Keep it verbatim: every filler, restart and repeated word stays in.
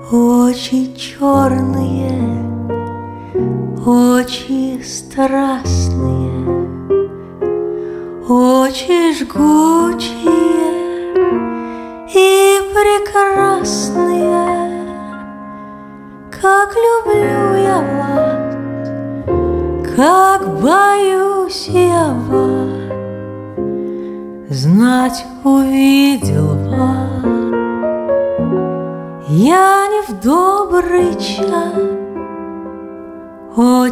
Очи черные, очи страстные, очи жгучие и прекрасные. Как люблю я вас, как боюсь я вас, знать увидел вас я не в добрый час.